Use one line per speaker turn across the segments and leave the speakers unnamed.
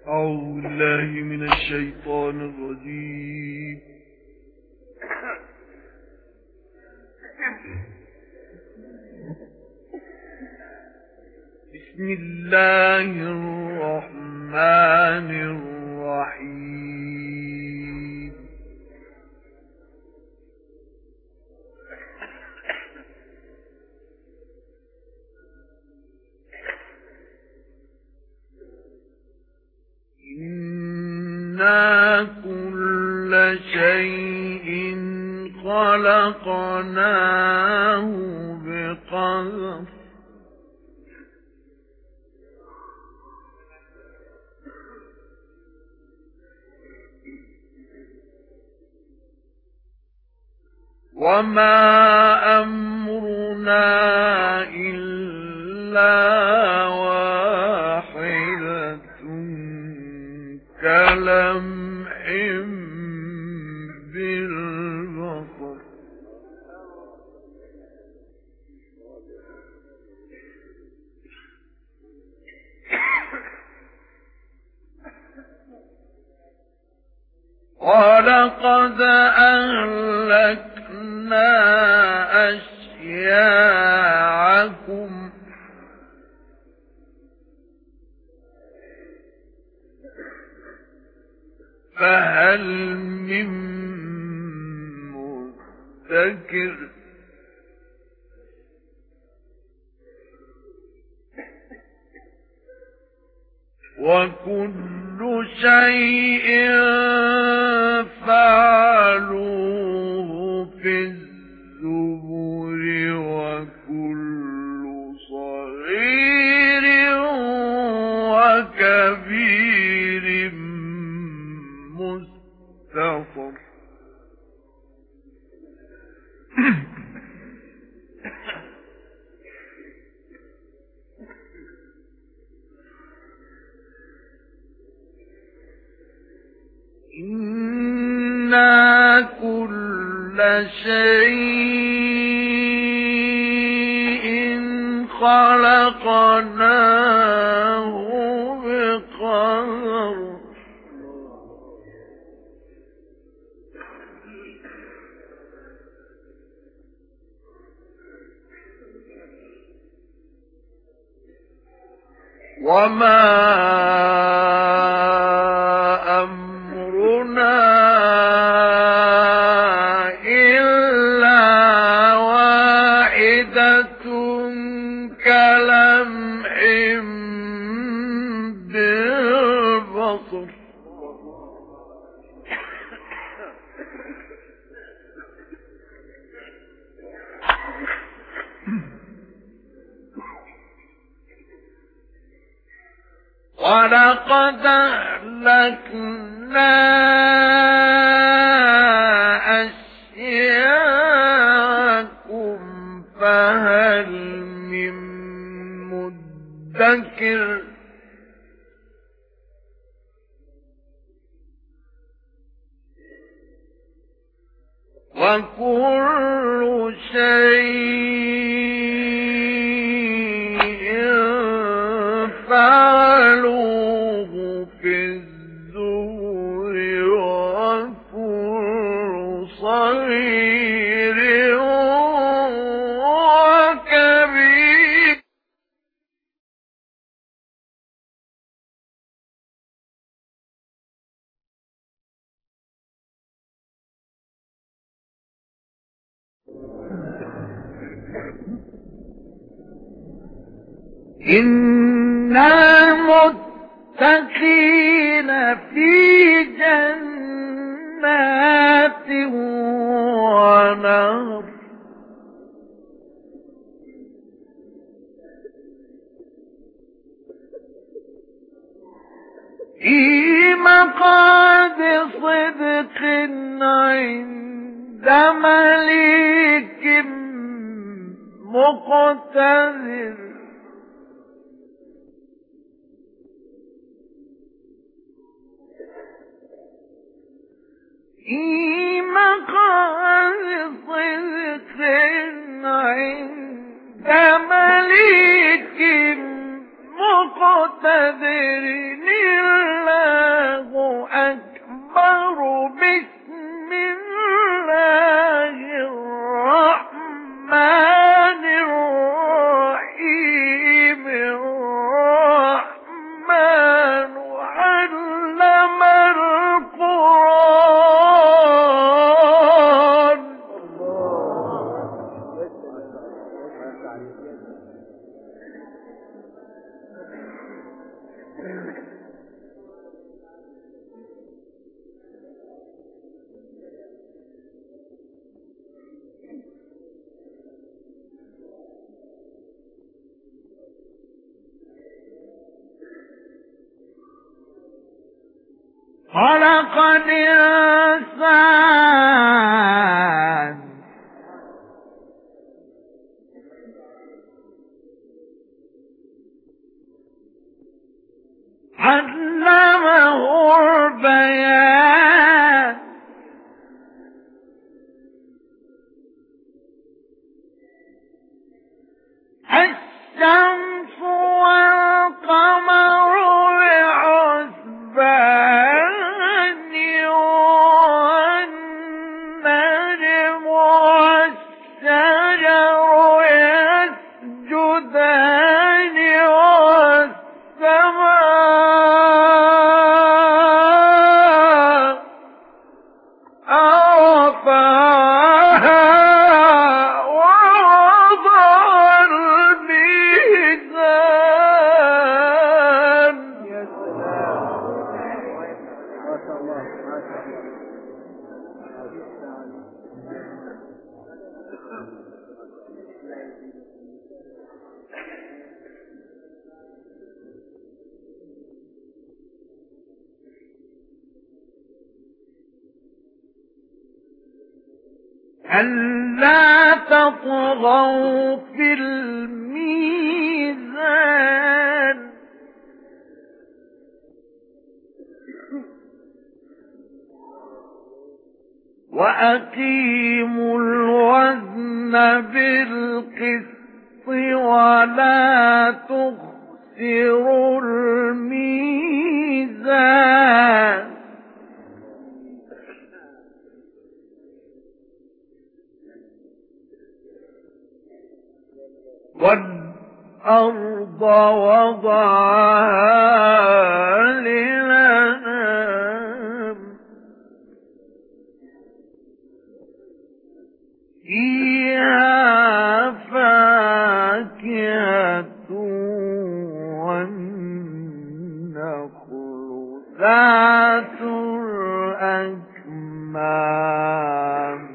أعوذ بالله من الشيطان الرجيم. بسم الله الرحمن الرحيم. إنا كل شيء خلقناه بقدر وما أمرنا إلا واحدة كلمح بالبصر ولقد أهلكنا أشياعكم فهل من مدكر وكل شيء فعلوه في الزبر وكل صغير وكبير مستطر. إنا كل شيء خلقناه بقدر وما أمرنا إلا واحدة كلمح بالبصر ولقد أهلكنا أشياعكم فهل من مدكر وكل شيء فعلوه في الزبر وكل صغير وكبير إن المتقين في جنات ونهر في مقعد صدق عند مليك مقتدر في مقعد صدق عند مليك مقتدر إلا خلق الإنسان علمه البيان الشمس والقمر بحسبان والنجم والشجر يسجدان والسماء رفعها ووضع الميزان.
يا سلام، ما شاء الله، ما شاء الله.
ألا تطغوا في الميزان وأقيموا الوزن بالقسط ولا تخسروا الميزان والأرض وضعها للأنام فيها فاكهة والنخل ذات الأكمام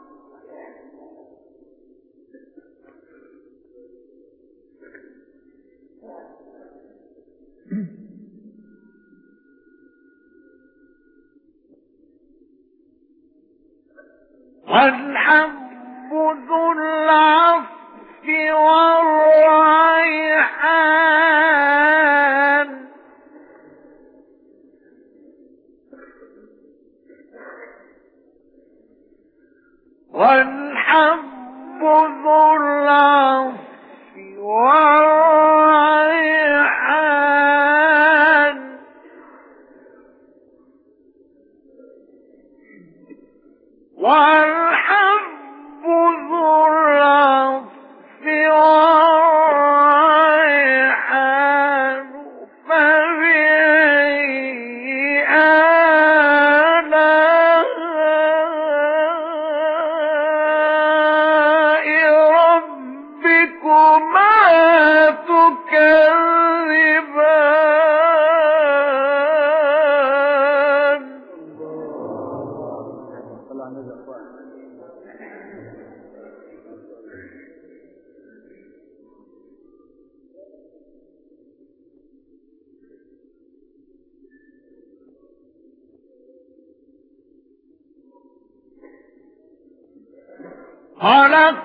والحب ذو العصف والريحان والحب ذو العصف والريحان والحب ذو العصف والريحان فبأي آلاء ربكما تكذبان.
صلى على النبي.
خلق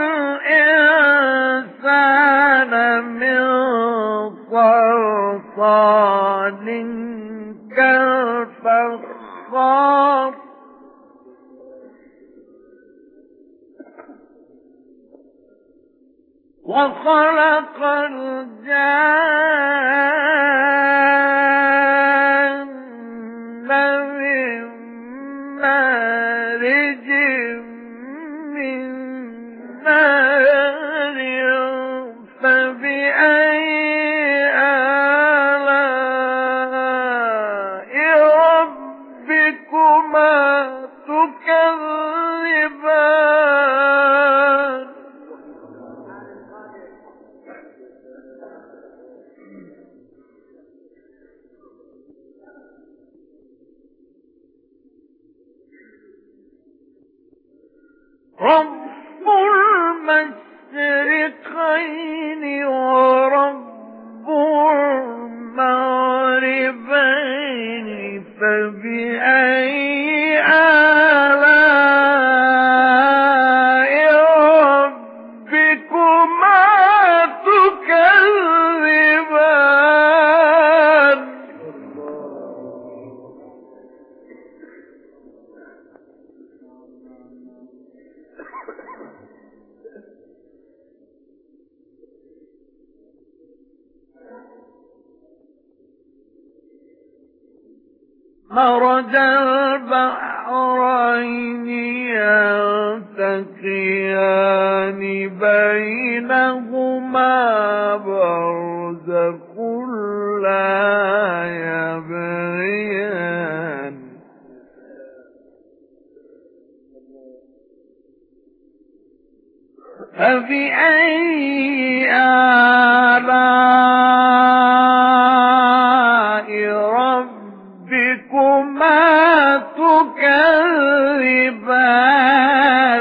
الإنسان من صلصال كالفخار وخلق الجان من مارج من نار فبأي آلاء ربكما تكذبان. رب المشرقين ورب المغربين فبأي آلاء ربكما تكذبان مرج البحرين يلتقيان بينهما برزخ لا يبغيان فبأي آلاء ربكما تكذبان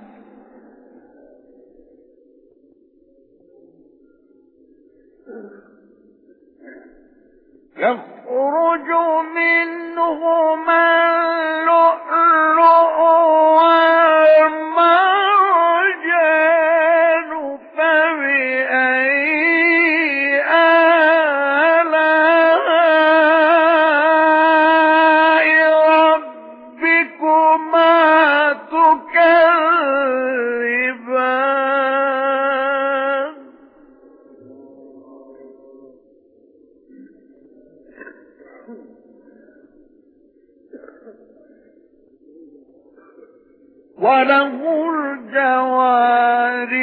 يخرج منهما اللؤلؤ والمرجان فبأي آلاء ربكما تكذبان وله الجوار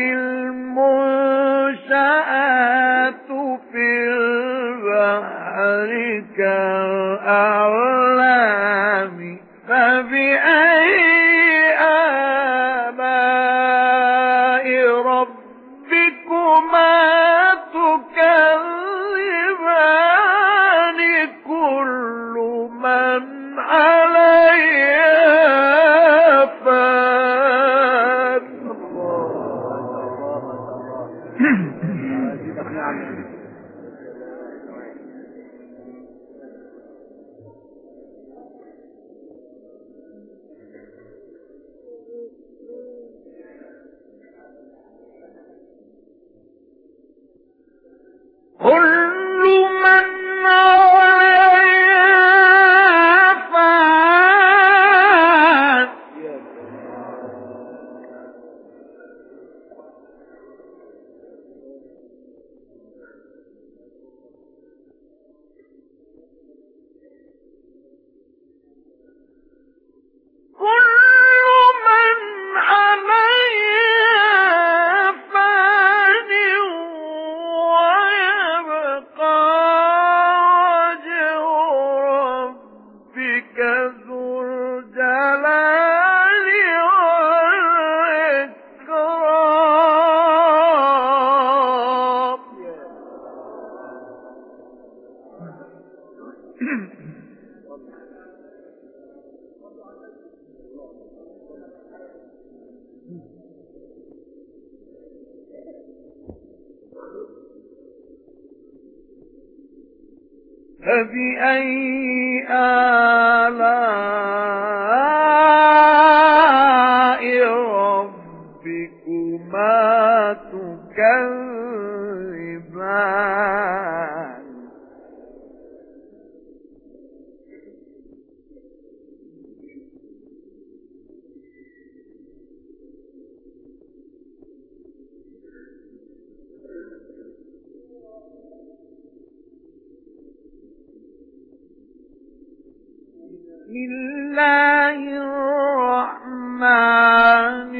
المنشآت في البحر كالأعلام فبأي آلاء ربكما تكذبان كل من عليها فان كل من عليها فان فبأي آلاء ربكما تكذبان بسم الله الرحمن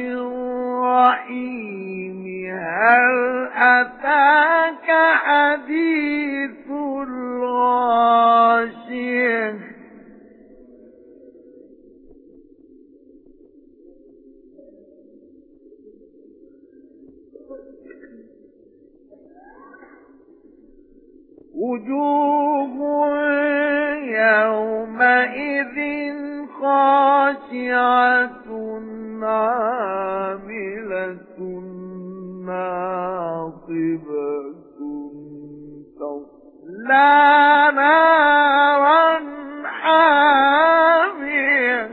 الرحيم هل أتاك حديث الغاشية وجوه يومئذ خاشعة عاملة نارا حامية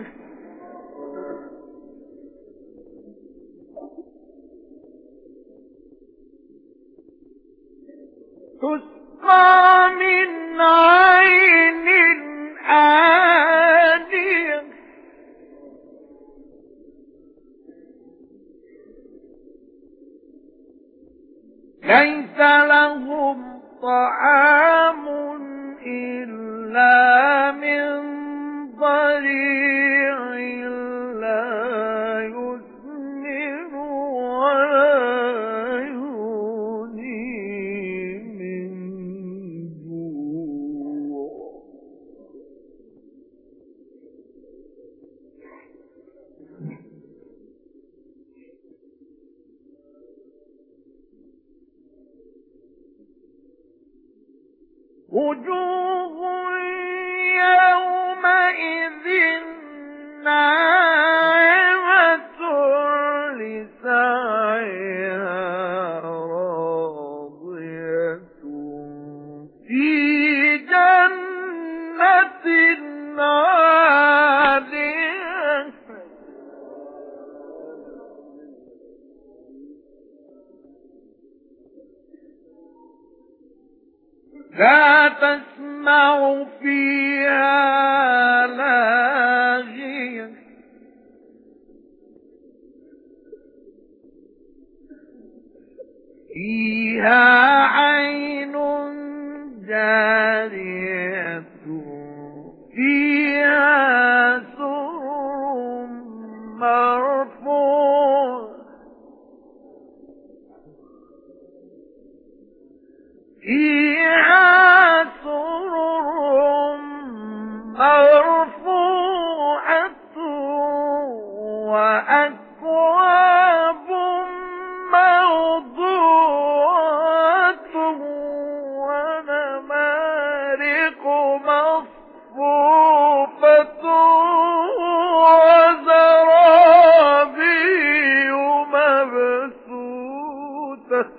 تسقى من عين آنية ليس لهم طعام إلا من ضريع لا يسمن ولا يغني من جوع وجوه يومئذ ناعمة لسعيها راضية في جنة عالية لا تسمع فيها لاغية فيها عين جارية فيها سرر مرفوع فيها سرر مرفوعة وأكواب موضوعة ونمارق مصفوفة وزرابي مبثوثة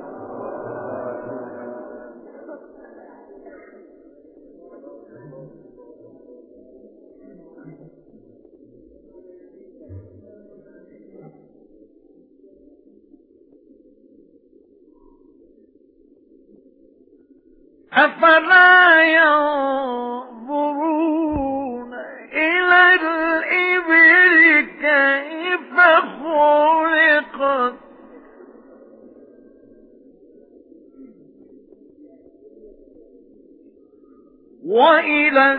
أفلا ينظرون إلى الإبل كيف خلقت وإلى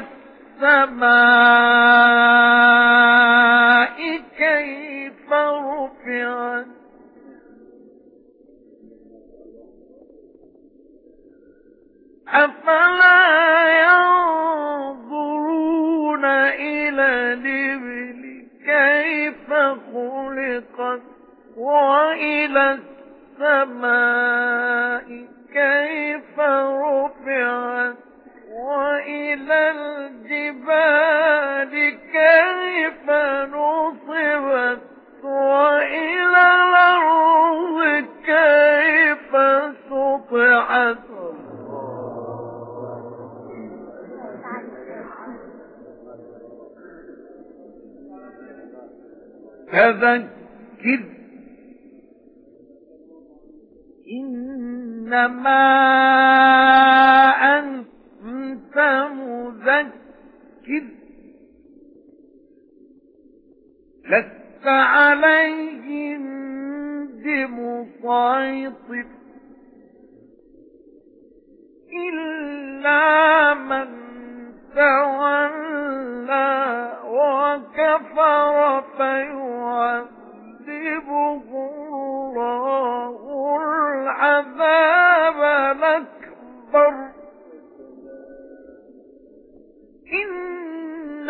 السماء كيف رفعت أفلا ينظرون إلى الإبل كيف خلقت وإلى السماء كيف رفعت وإلى الجبال كيف نصبت وإلى الأرض كيف سطحت فذكر إنما أنت مذكر لست عليهم بمسيطر إلا من تولى وكفر فيعذبه الله العذاب الأكبر إن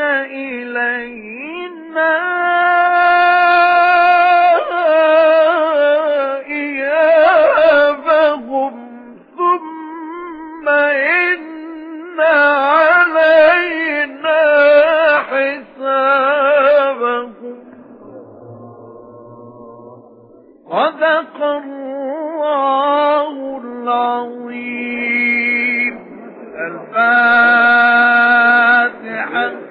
إلينا إيابهم ثم إن علينا حسابهم صدق الله العظيم. الفاتحة.